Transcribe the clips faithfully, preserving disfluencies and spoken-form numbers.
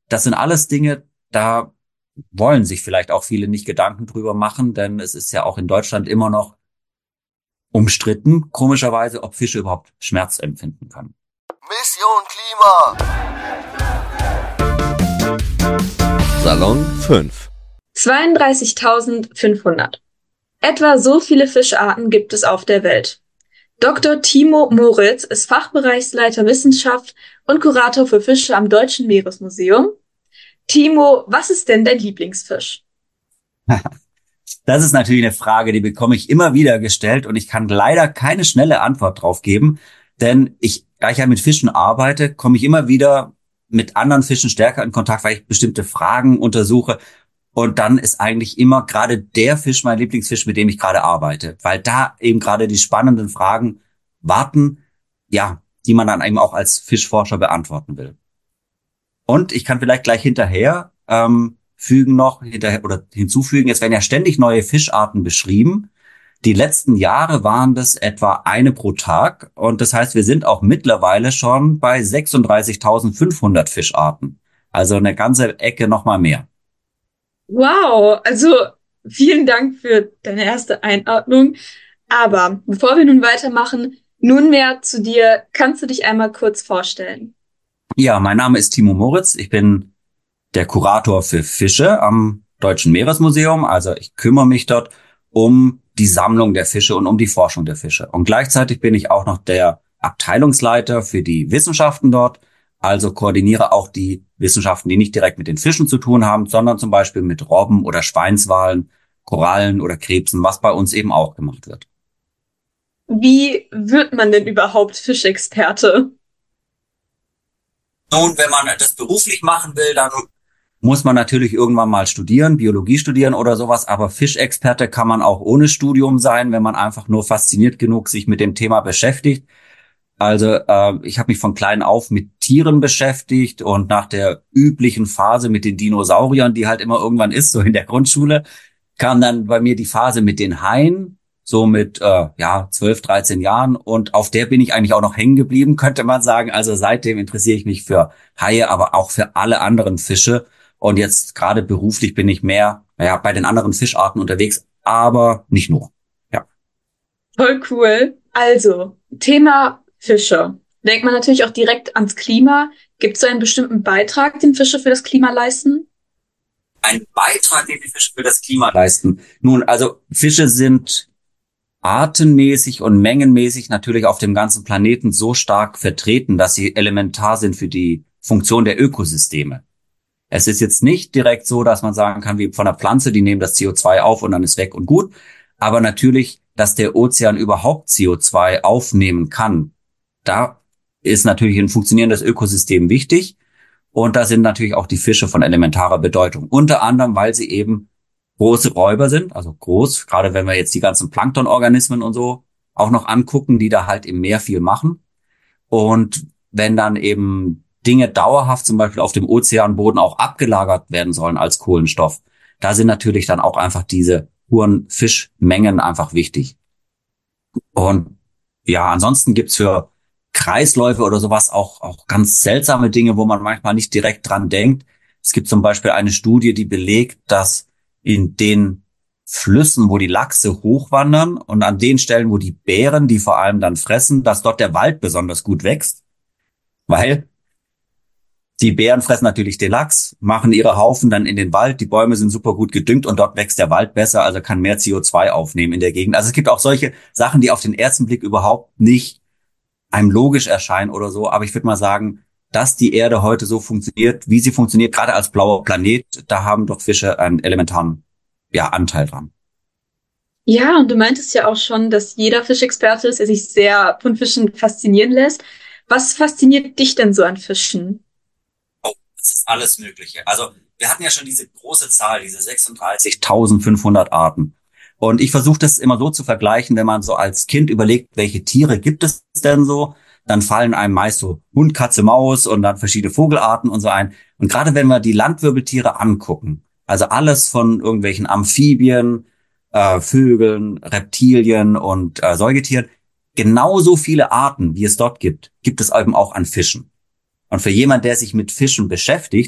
das sind alles Dinge, da wollen sich vielleicht auch viele nicht Gedanken drüber machen, denn es ist ja auch in Deutschland immer noch umstritten, komischerweise, ob Fische überhaupt Schmerz empfinden können. Mission Klima. Salon fünf. zweiunddreißigtausendfünfhundert. Etwa so viele Fischarten gibt es auf der Welt. Doktor Timo Moritz ist Fachbereichsleiter Wissenschaft und Kurator für Fische am Deutschen Meeresmuseum. Timo, was ist denn dein Lieblingsfisch? Das ist natürlich eine Frage, die bekomme ich immer wieder gestellt und ich kann leider keine schnelle Antwort drauf geben, denn ich, da ich ja mit Fischen arbeite, komme ich immer wieder mit anderen Fischen stärker in Kontakt, weil ich bestimmte Fragen untersuche. Und dann ist eigentlich immer gerade der Fisch mein Lieblingsfisch, mit dem ich gerade arbeite, weil da eben gerade die spannenden Fragen warten, ja, die man dann eben auch als Fischforscher beantworten will. Und ich kann vielleicht gleich hinterher ähm, fügen noch hinterher oder hinzufügen, es werden ja ständig neue Fischarten beschrieben. Die letzten Jahre waren das etwa eine pro Tag und das heißt, wir sind auch mittlerweile schon bei sechsunddreißigtausendfünfhundert Fischarten. Also eine ganze Ecke nochmal mehr. Wow, also vielen Dank für deine erste Einordnung. Aber bevor wir nun weitermachen, nunmehr zu dir. Kannst du dich einmal kurz vorstellen? Ja, mein Name ist Timo Moritz. Ich bin der Kurator für Fische am Deutschen Meeresmuseum. Also ich kümmere mich dort um die Sammlung der Fische und um die Forschung der Fische. Und gleichzeitig bin ich auch noch der Abteilungsleiter für die Wissenschaften dort. Also koordiniere auch die Wissenschaften, die nicht direkt mit den Fischen zu tun haben, sondern zum Beispiel mit Robben oder Schweinswalen, Korallen oder Krebsen, was bei uns eben auch gemacht wird. Wie wird man denn überhaupt Fischexperte? Nun, wenn man das beruflich machen will, dann muss man natürlich irgendwann mal studieren, Biologie studieren oder sowas. Aber Fischexperte kann man auch ohne Studium sein, wenn man einfach nur fasziniert genug sich mit dem Thema beschäftigt. Also äh, ich habe mich von klein auf mit Tieren beschäftigt und nach der üblichen Phase mit den Dinosauriern, die halt immer irgendwann ist, so in der Grundschule, kam dann bei mir die Phase mit den Haien, so mit äh, ja zwölf, dreizehn Jahren und auf der bin ich eigentlich auch noch hängen geblieben, könnte man sagen. Also seitdem interessiere ich mich für Haie, aber auch für alle anderen Fische und jetzt gerade beruflich bin ich mehr naja, bei den anderen Fischarten unterwegs, aber nicht nur. Ja. Voll cool. Also, Thema Fische. Denkt man natürlich auch direkt ans Klima. Gibt es so einen bestimmten Beitrag, den Fische für das Klima leisten? Ein Beitrag, den die Fische für das Klima leisten. Nun, also Fische sind artenmäßig und mengenmäßig natürlich auf dem ganzen Planeten so stark vertreten, dass sie elementar sind für die Funktion der Ökosysteme. Es ist jetzt nicht direkt so, dass man sagen kann, wie von der Pflanze, die nehmen das C O zwei auf und dann ist weg und gut. Aber natürlich, dass der Ozean überhaupt C O zwei aufnehmen kann, da ist natürlich ein funktionierendes Ökosystem wichtig. Und da sind natürlich auch die Fische von elementarer Bedeutung. Unter anderem, weil sie eben große Räuber sind, also groß, gerade wenn wir jetzt die ganzen Planktonorganismen und so auch noch angucken, die da halt im Meer viel machen. Und wenn dann eben Dinge dauerhaft zum Beispiel auf dem Ozeanboden auch abgelagert werden sollen als Kohlenstoff, da sind natürlich dann auch einfach diese hohen Fischmengen einfach wichtig. Und ja, ansonsten gibt's für Kreisläufe oder sowas auch, auch ganz seltsame Dinge, wo man manchmal nicht direkt dran denkt. Es gibt zum Beispiel eine Studie, die belegt, dass in den Flüssen, wo die Lachse hochwandern und an den Stellen, wo die Bären, die vor allem dann fressen, dass dort der Wald besonders gut wächst, weil die Bären fressen natürlich den Lachs, machen ihre Haufen dann in den Wald, die Bäume sind super gut gedüngt und dort wächst der Wald besser, also kann mehr C O zwei aufnehmen in der Gegend. Also es gibt auch solche Sachen, die auf den ersten Blick überhaupt nicht einem logisch erscheinen oder so, aber ich würde mal sagen, dass die Erde heute so funktioniert, wie sie funktioniert, gerade als blauer Planet, da haben doch Fische einen elementaren ja, Anteil dran. Ja, und du meintest ja auch schon, dass jeder Fischexperte ist, der sich sehr von Fischen faszinieren lässt. Was fasziniert dich denn so an Fischen? Oh, das ist alles Mögliche. Also wir hatten ja schon diese große Zahl, diese sechsunddreißigtausendfünfhundert Arten. Und ich versuche das immer so zu vergleichen, wenn man so als Kind überlegt, welche Tiere gibt es denn so, dann fallen einem meist so Hund, Katze, Maus und dann verschiedene Vogelarten und so ein. Und gerade wenn wir die Landwirbeltiere angucken, also alles von irgendwelchen Amphibien, äh, Vögeln, Reptilien und äh, Säugetieren, genauso viele Arten, wie es dort gibt, gibt es eben auch an Fischen. Und für jemand, der sich mit Fischen beschäftigt, dann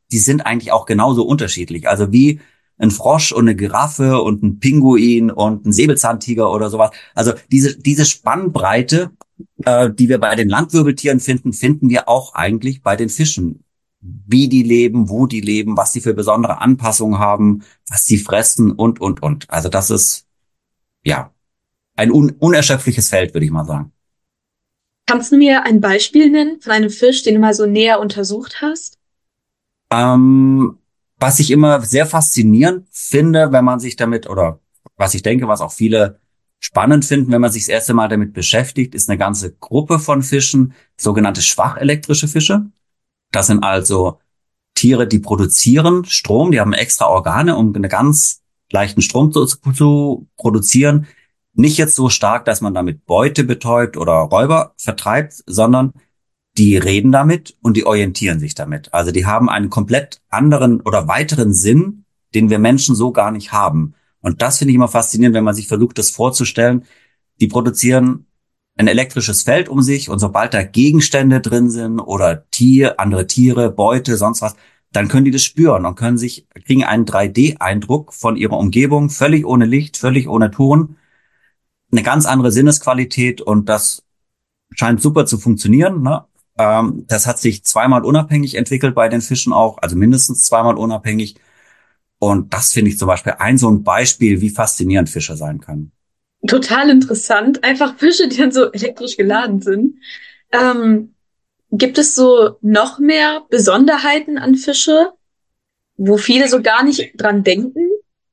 die sind eigentlich auch genauso unterschiedlich. Also wie ein Frosch und eine Giraffe und ein Pinguin und ein Säbelzahntiger oder sowas. Also diese, diese Spannbreite, äh, die wir bei den Landwirbeltieren finden, finden wir auch eigentlich bei den Fischen. Wie die leben, wo die leben, was sie für besondere Anpassungen haben, was sie fressen und, und, und. Also das ist, ja, ein un unerschöpfliches Feld, würde ich mal sagen. Kannst du mir ein Beispiel nennen von einem Fisch, den du mal so näher untersucht hast? Ähm, was ich immer sehr faszinierend finde, wenn man sich damit, oder was ich denke, was auch viele spannend finden, wenn man sich das erste Mal damit beschäftigt, ist eine ganze Gruppe von Fischen, sogenannte schwachelektrische Fische. Das sind also Tiere, die produzieren Strom, die haben extra Organe, um einen ganz leichten Strom zu, zu produzieren. Nicht jetzt so stark, dass man damit Beute betäubt oder Räuber vertreibt, sondern die reden damit und die orientieren sich damit. Also die haben einen komplett anderen oder weiteren Sinn, den wir Menschen so gar nicht haben. Und das finde ich immer faszinierend, wenn man sich versucht, das vorzustellen. Die produzieren ein elektrisches Feld um sich und sobald da Gegenstände drin sind oder Tier, andere Tiere, Beute, sonst was, dann können die das spüren und können sich, kriegen einen drei D-Eindruck von ihrer Umgebung, völlig ohne Licht, völlig ohne Ton, eine ganz andere Sinnesqualität und das scheint super zu funktionieren, ne? Ähm, das hat sich zweimal unabhängig entwickelt bei den Fischen auch, also mindestens zweimal unabhängig. Und das finde ich zum Beispiel ein so ein Beispiel, wie faszinierend Fische sein können. Total interessant. Einfach Fische, die dann so elektrisch geladen sind. Ähm, gibt es so noch mehr Besonderheiten an Fische, wo viele so gar nicht dran denken?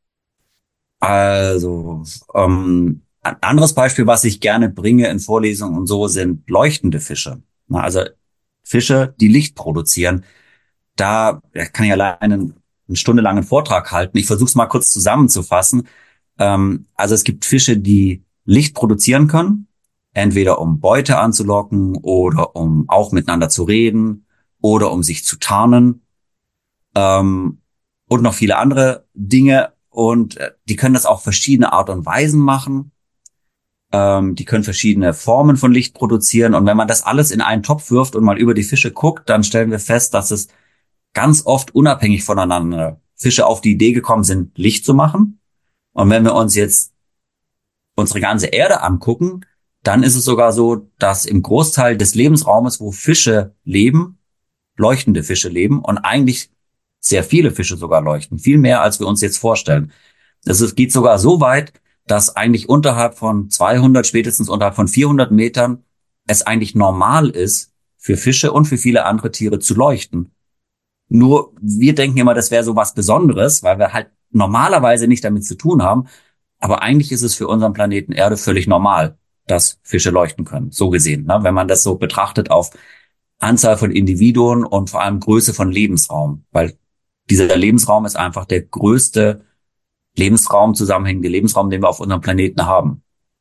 Also, ähm, ein anderes Beispiel, was ich gerne bringe in Vorlesungen und so, sind leuchtende Fische. Na, also Fische, die Licht produzieren. Da ja, kann ich alleine einen, einen stundenlangen Vortrag halten. Ich versuche es mal kurz zusammenzufassen. Ähm, also es gibt Fische, die Licht produzieren können, entweder um Beute anzulocken oder um auch miteinander zu reden oder um sich zu tarnen, ähm, und noch viele andere Dinge. Und äh, die können das auch verschiedene Art und Weisen machen. Ähm, die können verschiedene Formen von Licht produzieren. Und wenn man das alles in einen Topf wirft und mal über die Fische guckt, dann stellen wir fest, dass es ganz oft unabhängig voneinander Fische auf die Idee gekommen sind, Licht zu machen. Und wenn wir uns jetzt unsere ganze Erde angucken, dann ist es sogar so, dass im Großteil des Lebensraumes, wo Fische leben, leuchtende Fische leben und eigentlich sehr viele Fische sogar leuchten. Viel mehr, als wir uns jetzt vorstellen. Es geht sogar so weit, dass eigentlich unterhalb von zweihundert, spätestens unterhalb von vierhundert Metern es eigentlich normal ist, für Fische und für viele andere Tiere zu leuchten. Nur wir denken immer, das wäre so was Besonderes, weil wir halt normalerweise nicht damit zu tun haben. Aber eigentlich ist es für unseren Planeten Erde völlig normal, dass Fische leuchten können. So gesehen, ne? Wenn man das so betrachtet auf Anzahl von Individuen und vor allem Größe von Lebensraum. Weil dieser Lebensraum ist einfach der größte Lebensraum, zusammenhängende Lebensraum, den wir auf unserem Planeten haben.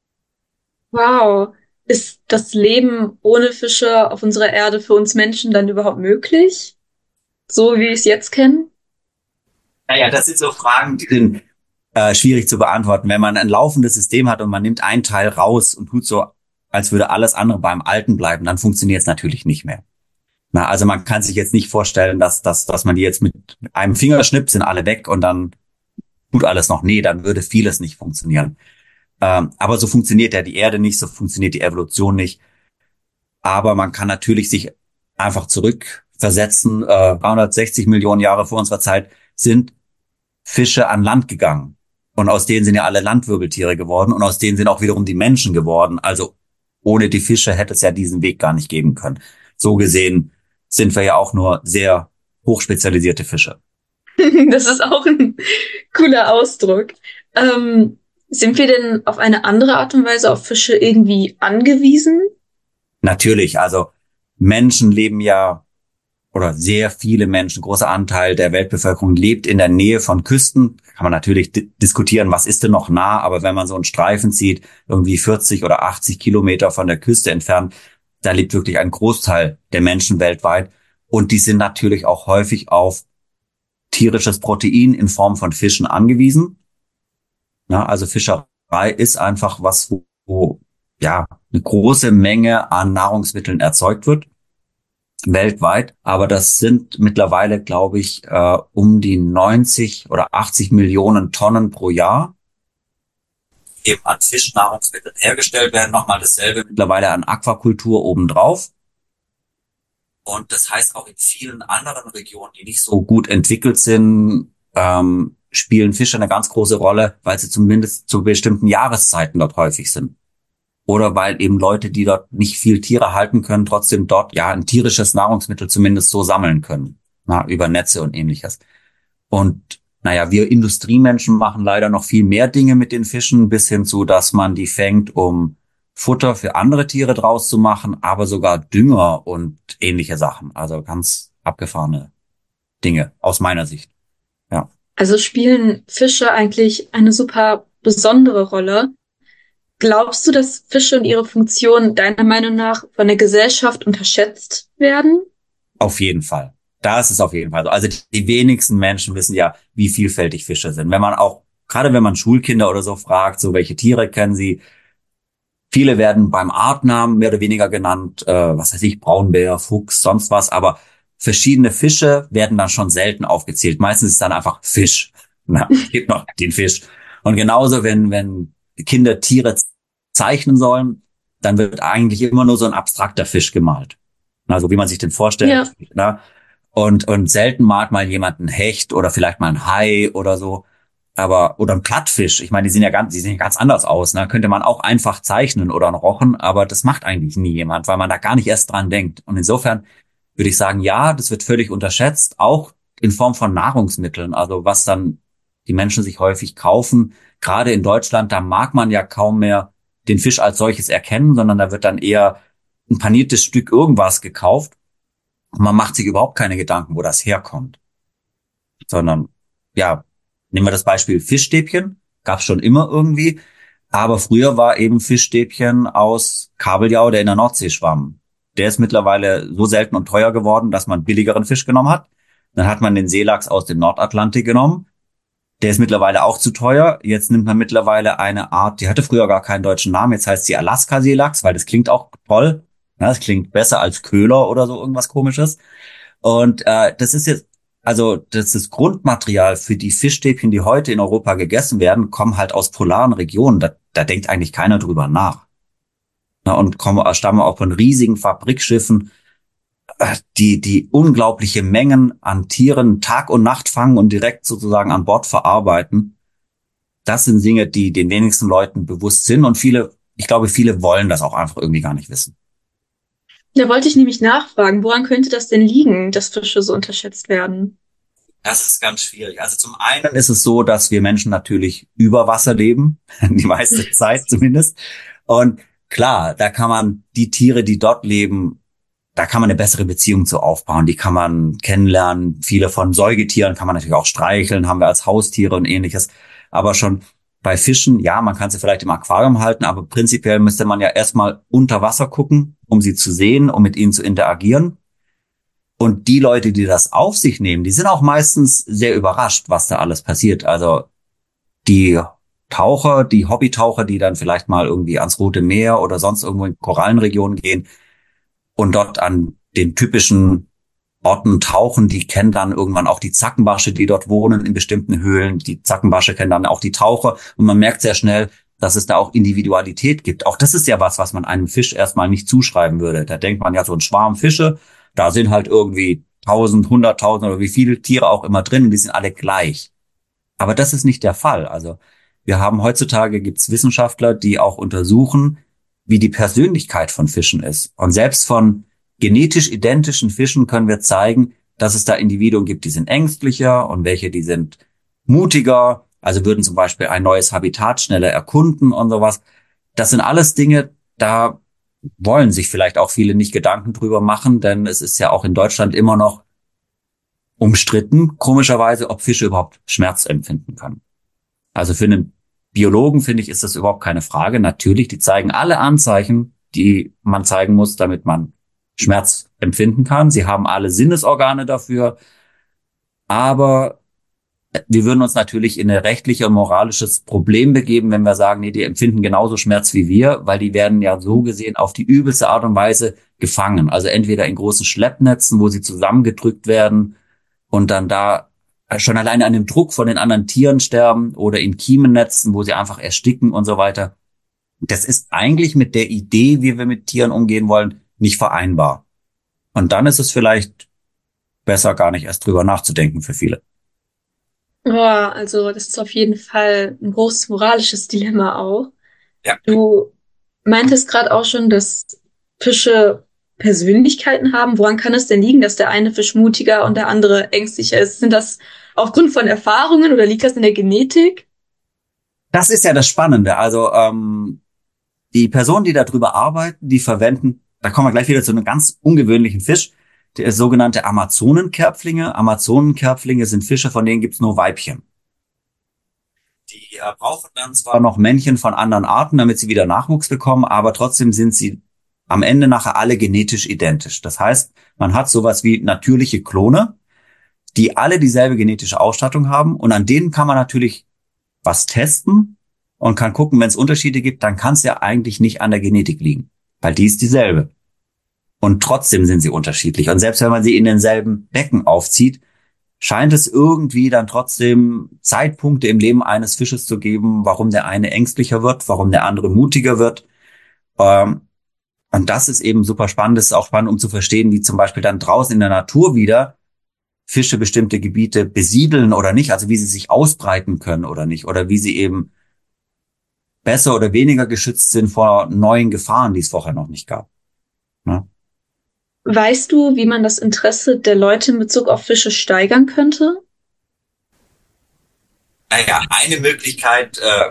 Wow. Ist das Leben ohne Fische auf unserer Erde für uns Menschen dann überhaupt möglich? So wie wir es jetzt kennen? Naja, das sind so Fragen, die sind äh, schwierig zu beantworten. Wenn man ein laufendes System hat und man nimmt einen Teil raus und tut so, als würde alles andere beim Alten bleiben, dann funktioniert es natürlich nicht mehr. Na, also man kann sich jetzt nicht vorstellen, dass, dass, dass man die jetzt mit einem Fingerschnipp sind alle weg und dann tut alles noch. Nee, dann würde vieles nicht funktionieren. Ähm, aber so funktioniert ja die Erde nicht, so funktioniert die Evolution nicht. Aber man kann natürlich sich einfach zurückversetzen. Äh, dreihundertsechzig Millionen Jahre vor unserer Zeit sind Fische an Land gegangen. Und aus denen sind ja alle Landwirbeltiere geworden und aus denen sind auch wiederum die Menschen geworden. Also ohne die Fische hätte es ja diesen Weg gar nicht geben können. So gesehen sind wir ja auch nur sehr hochspezialisierte Fische. Das ist auch ein cooler Ausdruck. Ähm, sind wir denn auf eine andere Art und Weise auf Fische irgendwie angewiesen? Natürlich, also Menschen leben ja, oder sehr viele Menschen, großer Anteil der Weltbevölkerung lebt in der Nähe von Küsten. Kann man natürlich di- diskutieren, was ist denn noch nah, aber wenn man so einen Streifen zieht, irgendwie vierzig oder achtzig Kilometer von der Küste entfernt, da lebt wirklich ein Großteil der Menschen weltweit. Und die sind natürlich auch häufig auf tierisches Protein in Form von Fischen angewiesen. Ja, also Fischerei ist einfach was, wo, wo ja eine große Menge an Nahrungsmitteln erzeugt wird. weltweit. Aber das sind mittlerweile, glaube ich, äh, um die neunzig oder achtzig Millionen Tonnen pro Jahr eben an Fischnahrungsmitteln hergestellt werden. Nochmal dasselbe mittlerweile an Aquakultur obendrauf. Und das heißt auch in vielen anderen Regionen, die nicht so gut entwickelt sind, ähm, spielen Fische eine ganz große Rolle, weil sie zumindest zu bestimmten Jahreszeiten dort häufig sind. Oder weil eben Leute, die dort nicht viel Tiere halten können, trotzdem dort ja ein tierisches Nahrungsmittel zumindest so sammeln können. Na, über Netze und ähnliches. Und naja, wir Industriemenschen machen leider noch viel mehr Dinge mit den Fischen, bis hin zu, dass man die fängt, um Futter für andere Tiere draus zu machen, aber sogar Dünger und ähnliche Sachen. Also ganz abgefahrene Dinge aus meiner Sicht. Ja. Also spielen Fische eigentlich eine super besondere Rolle. Glaubst du, dass Fische und ihre Funktion deiner Meinung nach von der Gesellschaft unterschätzt werden? Auf jeden Fall. Das ist auf jeden Fall so. Also die wenigsten Menschen wissen ja, wie vielfältig Fische sind. Wenn man auch, gerade wenn man Schulkinder oder so fragt, so welche Tiere kennen sie, viele werden beim Artnamen mehr oder weniger genannt, äh, was weiß ich, Braunbär, Fuchs, sonst was, aber verschiedene Fische werden dann schon selten aufgezählt. Meistens ist es dann einfach Fisch. Na, es gibt noch den Fisch. Und genauso, wenn, wenn Kinder Tiere zeichnen sollen, dann wird eigentlich immer nur so ein abstrakter Fisch gemalt. Also wie man sich den vorstellt. Ja. Na? Und, und selten malt mal jemand einen Hecht oder vielleicht mal einen Hai oder so. Aber, oder ein Plattfisch. Ich meine, die sehen ja ganz, die sehen ja ganz anders aus. Ne? Könnte man auch einfach zeichnen oder einen Rochen, aber das macht eigentlich nie jemand, weil man da gar nicht erst dran denkt. Und insofern würde ich sagen, ja, das wird völlig unterschätzt, auch in Form von Nahrungsmitteln. Also was dann die Menschen sich häufig kaufen. Gerade in Deutschland, da mag man ja kaum mehr den Fisch als solches erkennen, sondern da wird dann eher ein paniertes Stück irgendwas gekauft. Und man macht sich überhaupt keine Gedanken, wo das herkommt. Sondern, ja, nehmen wir das Beispiel Fischstäbchen. Gab es schon immer irgendwie. Aber früher war eben Fischstäbchen aus Kabeljau, der in der Nordsee schwamm. Der ist mittlerweile so selten und teuer geworden, dass man billigeren Fisch genommen hat. Dann hat man den Seelachs aus dem Nordatlantik genommen. Der ist mittlerweile auch zu teuer. Jetzt nimmt man mittlerweile eine Art, die hatte früher gar keinen deutschen Namen. Jetzt heißt sie Alaska-Seelachs, weil das klingt auch toll. Ja, das klingt besser als Köhler oder so irgendwas Komisches. Und äh, das ist jetzt, also das ist Grundmaterial für die Fischstäbchen, die heute in Europa gegessen werden, kommen halt aus polaren Regionen. Da, da denkt eigentlich keiner drüber nach. Na, und kommen, stammen auch von riesigen Fabrikschiffen, äh, die die unglaubliche Mengen an Tieren Tag und Nacht fangen und direkt sozusagen an Bord verarbeiten. Das sind Dinge, die den wenigsten Leuten bewusst sind. Und viele, ich glaube, viele wollen das auch einfach irgendwie gar nicht wissen. Da wollte ich nämlich nachfragen, woran könnte das denn liegen, dass Fische so unterschätzt werden? Das ist ganz schwierig. Also zum einen ist es so, dass wir Menschen natürlich über Wasser leben, die meiste Zeit zumindest. Und klar, da kann man die Tiere, die dort leben, da kann man eine bessere Beziehung zu aufbauen. Die kann man kennenlernen. Viele von Säugetieren kann man natürlich auch streicheln, haben wir als Haustiere und ähnliches. Aber schon bei Fischen, ja, man kann sie vielleicht im Aquarium halten, aber prinzipiell müsste man ja erstmal unter Wasser gucken, um sie zu sehen, um mit ihnen zu interagieren. Und die Leute, die das auf sich nehmen, die sind auch meistens sehr überrascht, was da alles passiert. Also die Taucher, die Hobbytaucher, die dann vielleicht mal irgendwie ans Rote Meer oder sonst irgendwo in Korallenregionen gehen und dort an den typischen Orten tauchen, die kennen dann irgendwann auch die Zackenbarsche, die dort wohnen in bestimmten Höhlen. Die Zackenbarsche kennen dann auch die Taucher und man merkt sehr schnell, dass es da auch Individualität gibt. Auch das ist ja was, was man einem Fisch erstmal nicht zuschreiben würde. Da denkt man ja, so ein Schwarm Fische, da sind halt irgendwie tausend, hunderttausend oder wie viele Tiere auch immer drin und die sind alle gleich. Aber das ist nicht der Fall. Also wir haben heutzutage gibt's Wissenschaftler, die auch untersuchen, wie die Persönlichkeit von Fischen ist. Und selbst von genetisch identischen Fischen können wir zeigen, dass es da Individuen gibt, die sind ängstlicher und welche, die sind mutiger, also würden zum Beispiel ein neues Habitat schneller erkunden und sowas. Das sind alles Dinge, da wollen sich vielleicht auch viele nicht Gedanken drüber machen, denn es ist ja auch in Deutschland immer noch umstritten, komischerweise, ob Fische überhaupt Schmerz empfinden können. Also für einen Biologen, finde ich, ist das überhaupt keine Frage. Natürlich, die zeigen alle Anzeichen, die man zeigen muss, damit man Schmerz empfinden kann. Sie haben alle Sinnesorgane dafür. Aber Wir würden uns natürlich in ein rechtliches und moralisches Problem begeben, wenn wir sagen, nee, die empfinden genauso Schmerz wie wir, weil die werden ja so gesehen auf die übelste Art und Weise gefangen. Also entweder in großen Schleppnetzen, wo sie zusammengedrückt werden und dann da schon alleine an dem Druck von den anderen Tieren sterben, oder in Kiemennetzen, wo sie einfach ersticken und so weiter. Das ist eigentlich mit der Idee, wie wir mit Tieren umgehen wollen, nicht vereinbar. Und dann ist es vielleicht besser, gar nicht erst drüber nachzudenken für viele. Ja, also das ist auf jeden Fall ein großes moralisches Dilemma auch. Ja. Du meintest gerade auch schon, dass Fische Persönlichkeiten haben. Woran kann es denn liegen, dass der eine Fisch mutiger und der andere ängstlicher ist? Sind das aufgrund von Erfahrungen oder liegt das in der Genetik? Das ist ja das Spannende. Also ähm, die Personen, die darüber arbeiten, die verwenden, da kommen wir gleich wieder zu einem ganz ungewöhnlichen Fisch, der sogenannte Amazonenkerpflinge. Amazonenkerpflinge sind Fische, von denen gibt's nur Weibchen. Die äh, brauchen dann zwar noch Männchen von anderen Arten, damit sie wieder Nachwuchs bekommen, aber trotzdem sind sie am Ende nachher alle genetisch identisch. Das heißt, man hat sowas wie natürliche Klone, die alle dieselbe genetische Ausstattung haben, und an denen kann man natürlich was testen und kann gucken, wenn es Unterschiede gibt, dann kann es ja eigentlich nicht an der Genetik liegen, weil die ist dieselbe. Und trotzdem sind sie unterschiedlich. Und selbst wenn man sie in denselben Becken aufzieht, scheint es irgendwie dann trotzdem Zeitpunkte im Leben eines Fisches zu geben, warum der eine ängstlicher wird, warum der andere mutiger wird. Ähm, und das ist eben super spannend. Das ist auch spannend, um zu verstehen, wie zum Beispiel dann draußen in der Natur wieder Fische bestimmte Gebiete besiedeln oder nicht, also wie sie sich ausbreiten können oder nicht, oder wie sie eben besser oder weniger geschützt sind vor neuen Gefahren, die es vorher noch nicht gab. Ne? Weißt du, wie man das Interesse der Leute in Bezug auf Fische steigern könnte? Naja, eine Möglichkeit, äh,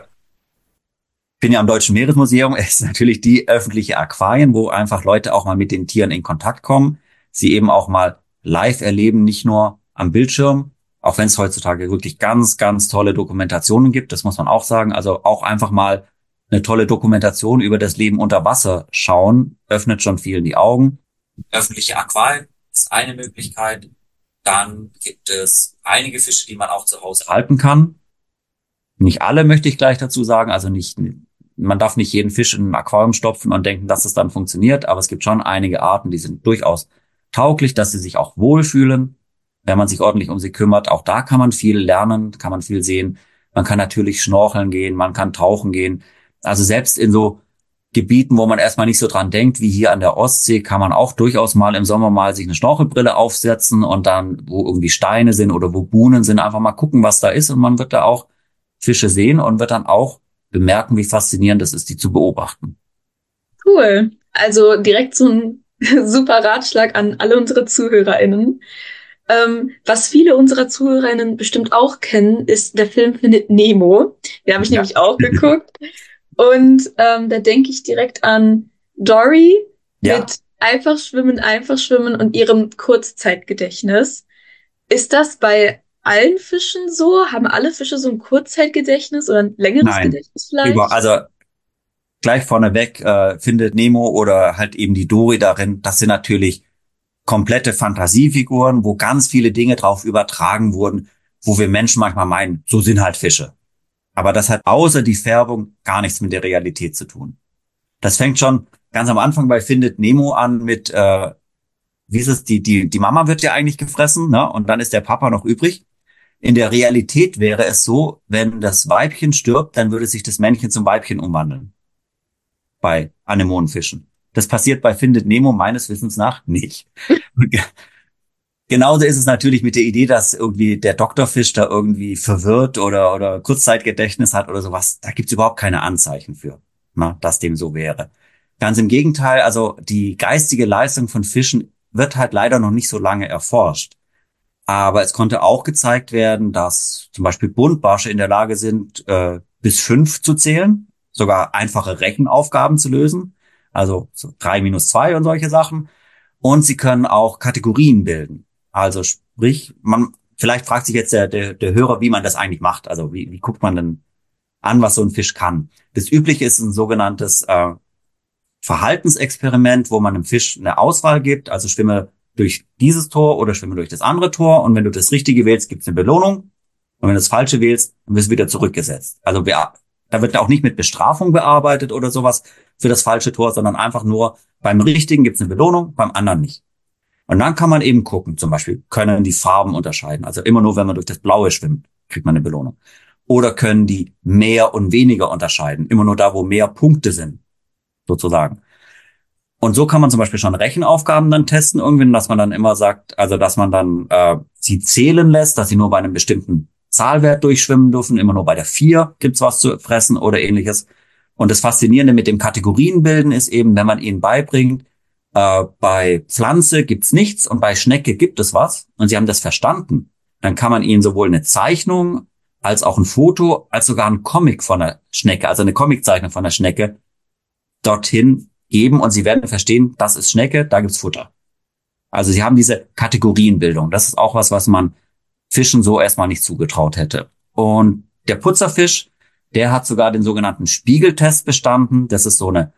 ich bin ja am Deutschen Meeresmuseum, ist natürlich die öffentliche Aquarien, wo einfach Leute auch mal mit den Tieren in Kontakt kommen, sie eben auch mal live erleben, nicht nur am Bildschirm, auch wenn es heutzutage wirklich ganz, ganz tolle Dokumentationen gibt, das muss man auch sagen. Also auch einfach mal eine tolle Dokumentation über das Leben unter Wasser schauen, öffnet schon vielen die Augen. Öffentliche Aquarien ist eine Möglichkeit. Dann gibt es einige Fische, die man auch zu Hause halten kann. Nicht alle, möchte ich gleich dazu sagen. Also nicht, man darf nicht jeden Fisch in ein Aquarium stopfen und denken, dass es dann funktioniert. Aber es gibt schon einige Arten, die sind durchaus tauglich, dass sie sich auch wohlfühlen, wenn man sich ordentlich um sie kümmert. Auch da kann man viel lernen, kann man viel sehen. Man kann natürlich schnorcheln gehen, man kann tauchen gehen. Also selbst in so Gebieten, wo man erstmal nicht so dran denkt, wie hier an der Ostsee, kann man auch durchaus mal im Sommer mal sich eine Schnorchelbrille aufsetzen und dann, wo irgendwie Steine sind oder wo Buhnen sind, einfach mal gucken, was da ist, und man wird da auch Fische sehen und wird dann auch bemerken, wie faszinierend es ist, die zu beobachten. Cool. Also direkt so ein super Ratschlag an alle unsere ZuhörerInnen. Ähm, was viele unserer ZuhörerInnen bestimmt auch kennen, ist der Film Findet Nemo. Den habe ich Ja. nämlich auch geguckt. Und ähm, da denke ich direkt an Dory Ja. mit einfach schwimmen, einfach schwimmen und ihrem Kurzzeitgedächtnis. Ist das bei allen Fischen so? Haben alle Fische so ein Kurzzeitgedächtnis oder ein längeres Nein. Gedächtnis vielleicht? Über, also gleich vorneweg äh, Findet Nemo oder halt eben die Dory darin, das sind natürlich komplette Fantasiefiguren, wo ganz viele Dinge drauf übertragen wurden, wo wir Menschen manchmal meinen, so sind halt Fische. Aber das hat außer die Färbung gar nichts mit der Realität zu tun. Das fängt schon ganz am Anfang bei Findet Nemo an mit, äh, wie ist es, die, die, die Mama wird ja eigentlich gefressen, ne? Und dann ist der Papa noch übrig. In der Realität wäre es so, wenn das Weibchen stirbt, dann würde sich das Männchen zum Weibchen umwandeln. Bei Anemonenfischen. Das passiert bei Findet Nemo meines Wissens nach nicht. Genauso ist es natürlich mit der Idee, dass irgendwie der Doktorfisch da irgendwie verwirrt oder oder Kurzzeitgedächtnis hat oder sowas. Da gibt's überhaupt keine Anzeichen für, na, dass dem so wäre. Ganz im Gegenteil, also die geistige Leistung von Fischen wird halt leider noch nicht so lange erforscht. Aber es konnte auch gezeigt werden, dass zum Beispiel Buntbarsche in der Lage sind, äh, bis fünf zu zählen, sogar einfache Rechenaufgaben zu lösen, also so drei minus zwei und solche Sachen. Und sie können auch Kategorien bilden. Also sprich, man vielleicht fragt sich jetzt der, der, der Hörer, wie man das eigentlich macht. Also wie, wie guckt man denn an, was so ein Fisch kann? Das Übliche ist ein sogenanntes äh, Verhaltensexperiment, wo man einem Fisch eine Auswahl gibt. Also schwimme durch dieses Tor oder schwimme durch das andere Tor. Und wenn du das Richtige wählst, gibt es eine Belohnung. Und wenn du das Falsche wählst, dann wirst du wieder zurückgesetzt. Also da wird auch nicht mit Bestrafung bearbeitet oder sowas für das falsche Tor, sondern einfach nur beim Richtigen gibt's eine Belohnung, beim anderen nicht. Und dann kann man eben gucken, zum Beispiel können die Farben unterscheiden. Also immer nur, wenn man durch das Blaue schwimmt, kriegt man eine Belohnung. Oder können die mehr und weniger unterscheiden. Immer nur da, wo mehr Punkte sind, sozusagen. Und so kann man zum Beispiel schon Rechenaufgaben dann testen, irgendwie, dass man dann immer sagt, also dass man dann äh, sie zählen lässt, dass sie nur bei einem bestimmten Zahlwert durchschwimmen dürfen. Immer nur bei der vier gibt's was zu fressen oder ähnliches. Und das Faszinierende mit dem Kategorienbilden ist eben, wenn man ihnen beibringt, äh, bei Pflanze gibt's nichts und bei Schnecke gibt es was und sie haben das verstanden, dann kann man ihnen sowohl eine Zeichnung als auch ein Foto, als sogar ein Comic von der Schnecke, also eine Comiczeichnung von der Schnecke dorthin geben und sie werden verstehen, das ist Schnecke, da gibt's Futter. Also sie haben diese Kategorienbildung. Das ist auch was, was man Fischen so erstmal nicht zugetraut hätte. Und der Putzerfisch, der hat sogar den sogenannten Spiegeltest bestanden. Das ist so eine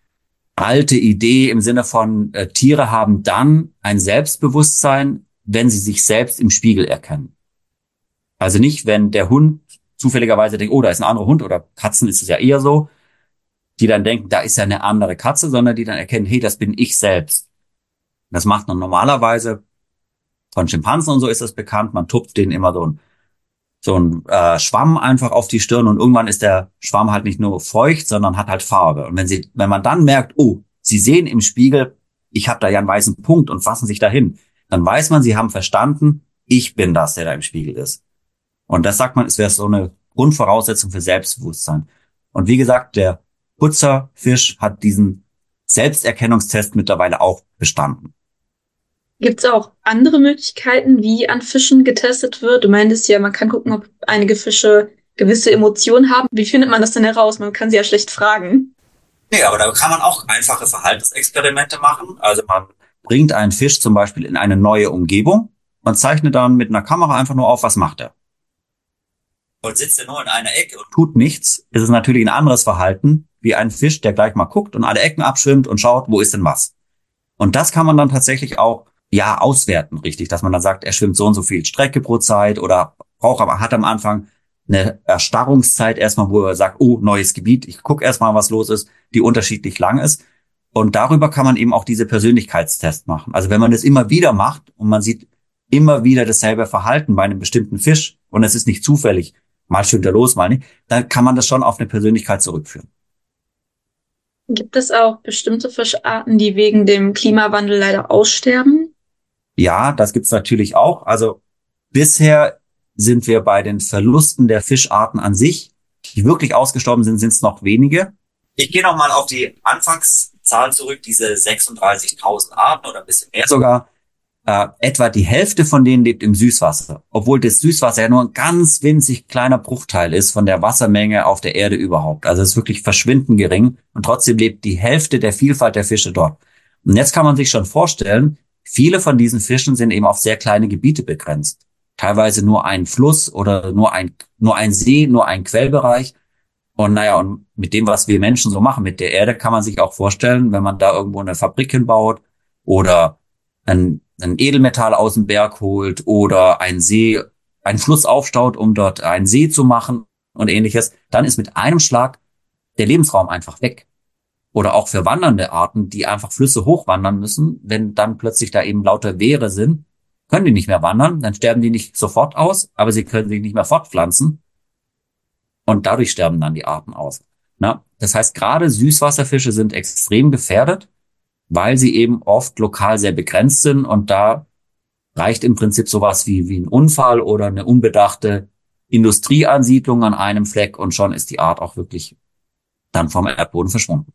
alte Idee im Sinne von, äh, Tiere haben dann ein Selbstbewusstsein, wenn sie sich selbst im Spiegel erkennen. Also nicht, wenn der Hund zufälligerweise denkt, oh, da ist ein anderer Hund, oder Katzen ist es ja eher so, die dann denken, da ist ja eine andere Katze, sondern die dann erkennen, hey, das bin ich selbst. Das macht man normalerweise, von Schimpansen und so ist das bekannt, man tupft denen immer so ein, so ein äh, Schwamm einfach auf die Stirn und irgendwann ist der Schwamm halt nicht nur feucht, sondern hat halt Farbe. Und wenn sie, wenn man dann merkt, oh, sie sehen im Spiegel, ich habe da ja einen weißen Punkt und fassen sich dahin, dann weiß man, sie haben verstanden, ich bin das, der da im Spiegel ist. Und das sagt man, es wäre so eine Grundvoraussetzung für Selbstbewusstsein. Und wie gesagt, der Putzerfisch hat diesen Selbsterkennungstest mittlerweile auch bestanden. Gibt es auch andere Möglichkeiten, wie an Fischen getestet wird? Du meintest ja, man kann gucken, ob einige Fische gewisse Emotionen haben. Wie findet man das denn heraus? Man kann sie ja schlecht fragen. Nee, aber da kann man auch einfache Verhaltensexperimente machen. Also man bringt einen Fisch zum Beispiel in eine neue Umgebung und zeichnet dann mit einer Kamera einfach nur auf, was macht er. Und sitzt er nur in einer Ecke und tut nichts, ist es natürlich ein anderes Verhalten, wie ein Fisch, der gleich mal guckt und alle Ecken abschwimmt und schaut, wo ist denn was. Und das kann man dann tatsächlich auch ja auswerten, richtig, dass man dann sagt, er schwimmt so und so viel Strecke pro Zeit oder braucht aber hat am Anfang eine Erstarrungszeit erstmal, wo er sagt, oh, neues Gebiet, ich gucke erstmal, was los ist, die unterschiedlich lang ist. Und darüber kann man eben auch diese Persönlichkeitstests machen. Also wenn man das immer wieder macht und man sieht immer wieder dasselbe Verhalten bei einem bestimmten Fisch und es ist nicht zufällig, mal schwimmt er los, mal nicht, dann kann man das schon auf eine Persönlichkeit zurückführen. Gibt es auch bestimmte Fischarten, die wegen dem Klimawandel leider aussterben? Ja, das gibt's natürlich auch. Also bisher sind wir bei den Verlusten der Fischarten an sich, die wirklich ausgestorben sind, sind es noch wenige. Ich gehe nochmal auf die Anfangszahl zurück, diese sechsunddreißigtausend Arten oder ein bisschen mehr sogar. Äh, etwa die Hälfte von denen lebt im Süßwasser, obwohl das Süßwasser ja nur ein ganz winzig kleiner Bruchteil ist von der Wassermenge auf der Erde überhaupt. Also es ist wirklich verschwindend gering und trotzdem lebt die Hälfte der Vielfalt der Fische dort. Und jetzt kann man sich schon vorstellen, viele von diesen Fischen sind eben auf sehr kleine Gebiete begrenzt. Teilweise nur ein Fluss oder nur ein, nur ein See, nur ein Quellbereich. Und naja, und mit dem, was wir Menschen so machen mit der Erde, kann man sich auch vorstellen, wenn man da irgendwo eine Fabrik hinbaut oder ein, ein Edelmetall aus dem Berg holt oder ein See, einen Fluss aufstaut, um dort einen See zu machen und ähnliches, dann ist mit einem Schlag der Lebensraum einfach weg. Oder auch für wandernde Arten, die einfach Flüsse hochwandern müssen, wenn dann plötzlich da eben lauter Wehre sind, können die nicht mehr wandern, dann sterben die nicht sofort aus, aber sie können sich nicht mehr fortpflanzen und dadurch sterben dann die Arten aus. Na, das heißt, gerade Süßwasserfische sind extrem gefährdet, weil sie eben oft lokal sehr begrenzt sind und da reicht im Prinzip sowas wie, wie ein Unfall oder eine unbedachte Industrieansiedlung an einem Fleck und schon ist die Art auch wirklich dann vom Erdboden verschwunden.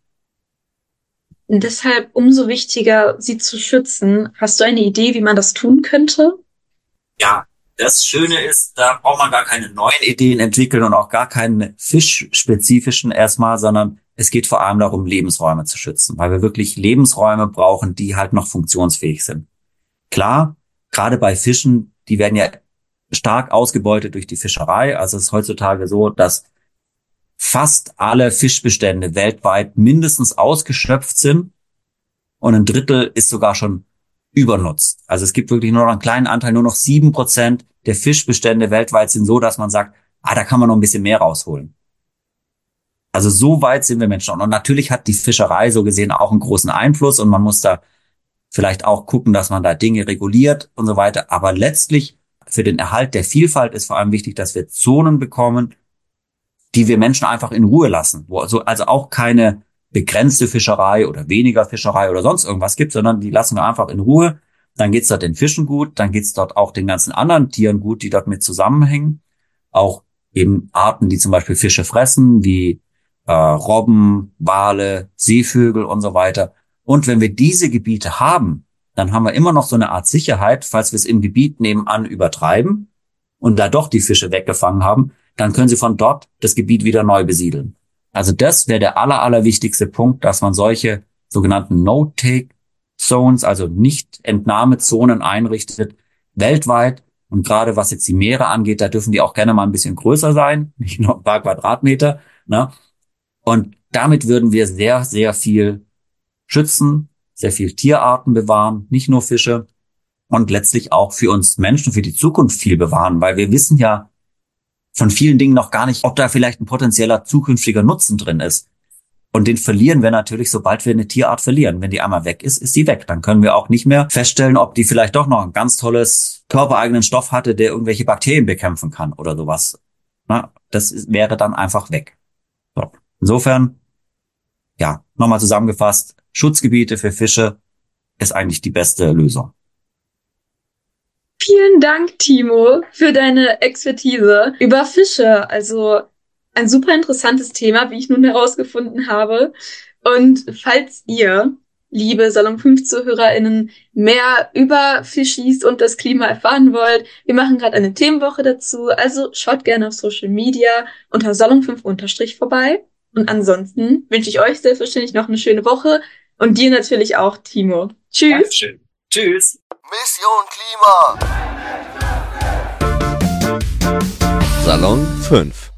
Und deshalb umso wichtiger, sie zu schützen. Hast du eine Idee, wie man das tun könnte? Ja, das Schöne ist, da braucht man gar keine neuen Ideen entwickeln und auch gar keine fischspezifischen erstmal, sondern es geht vor allem darum, Lebensräume zu schützen, weil wir wirklich Lebensräume brauchen, die halt noch funktionsfähig sind. Klar, gerade bei Fischen, die werden ja stark ausgebeutet durch die Fischerei. Also es ist heutzutage so, dass fast alle Fischbestände weltweit mindestens ausgeschöpft sind und ein Drittel ist sogar schon übernutzt. Also es gibt wirklich nur noch einen kleinen Anteil, nur noch sieben Prozent der Fischbestände weltweit sind so, dass man sagt, ah, da kann man noch ein bisschen mehr rausholen. Also so weit sind wir Menschen. Und natürlich hat die Fischerei so gesehen auch einen großen Einfluss und man muss da vielleicht auch gucken, dass man da Dinge reguliert und so weiter. Aber letztlich für den Erhalt der Vielfalt ist vor allem wichtig, dass wir Zonen bekommen, die wir Menschen einfach in Ruhe lassen, wo also, also auch keine begrenzte Fischerei oder weniger Fischerei oder sonst irgendwas gibt, sondern die lassen wir einfach in Ruhe. Dann geht's dort den Fischen gut, dann geht's dort auch den ganzen anderen Tieren gut, die dort mit zusammenhängen. Auch eben Arten, die zum Beispiel Fische fressen, wie äh, Robben, Wale, Seevögel und so weiter. Und wenn wir diese Gebiete haben, dann haben wir immer noch so eine Art Sicherheit, falls wir es im Gebiet nebenan übertreiben und da doch die Fische weggefangen haben, dann können sie von dort das Gebiet wieder neu besiedeln. Also das wäre der aller, aller wichtigste Punkt, dass man solche sogenannten No-Take-Zones, also Nicht-Entnahmezonen einrichtet, weltweit. Und gerade was jetzt die Meere angeht, da dürfen die auch gerne mal ein bisschen größer sein, nicht nur ein paar Quadratmeter, ne? Und damit würden wir sehr, sehr viel schützen, sehr viel Tierarten bewahren, nicht nur Fische, und letztlich auch für uns Menschen, für die Zukunft viel bewahren, weil wir wissen ja von vielen Dingen noch gar nicht, ob da vielleicht ein potenzieller zukünftiger Nutzen drin ist. Und den verlieren wir natürlich, sobald wir eine Tierart verlieren. Wenn die einmal weg ist, ist sie weg. Dann können wir auch nicht mehr feststellen, ob die vielleicht doch noch ein ganz tolles körpereigenen Stoff hatte, der irgendwelche Bakterien bekämpfen kann oder sowas. Na, das ist, wäre dann einfach weg. So. Insofern, ja, nochmal zusammengefasst, Schutzgebiete für Fische ist eigentlich die beste Lösung. Vielen Dank, Timo, für deine Expertise über Fische. Also ein super interessantes Thema, wie ich nun herausgefunden habe. Und falls ihr, liebe Salon fünf ZuhörerInnen, mehr über Fischis und das Klima erfahren wollt, wir machen gerade eine Themenwoche dazu. Also schaut gerne auf Social Media unter Salon fünf unterstrich vorbei. Und ansonsten wünsche ich euch selbstverständlich noch eine schöne Woche und dir natürlich auch, Timo. Tschüss. Dankeschön. Tschüss. Mission Klima. Salon fünf.